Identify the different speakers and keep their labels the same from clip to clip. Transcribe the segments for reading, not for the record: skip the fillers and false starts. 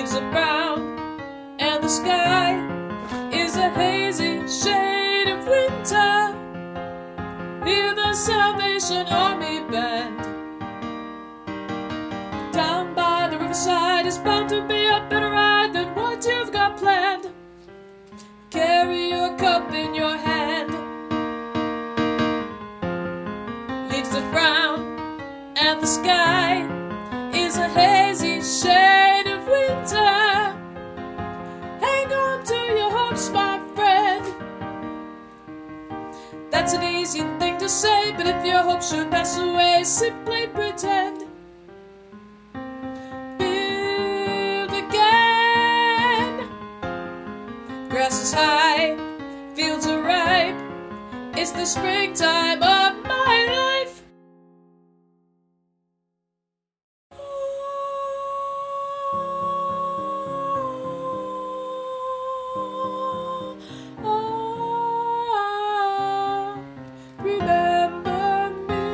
Speaker 1: Leaves are brown, and the sky is a hazy shade of winter. Hear the Salvation Army band. Down by the riverside is bound to be a better ride than what you've got planned. Carry your cup in your hand. Leaves are brown, and the sky is a hazy shade of winter. Hang on to your hopes, my friend. That's an easy thing to say, but if your hope should pass away, simply pretend. Build again. Grass is high, fields are ripe. It's the springtime of my life. Remember me.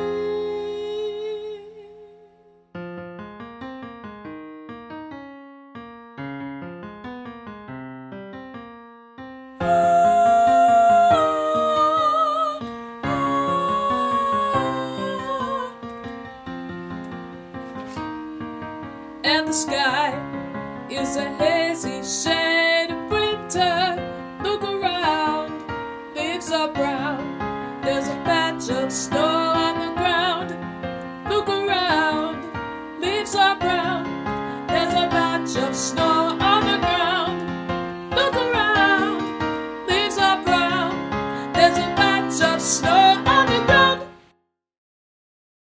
Speaker 1: And the sky is a hazy shade of winter. Look around, leaves are brown. There's a patch of snow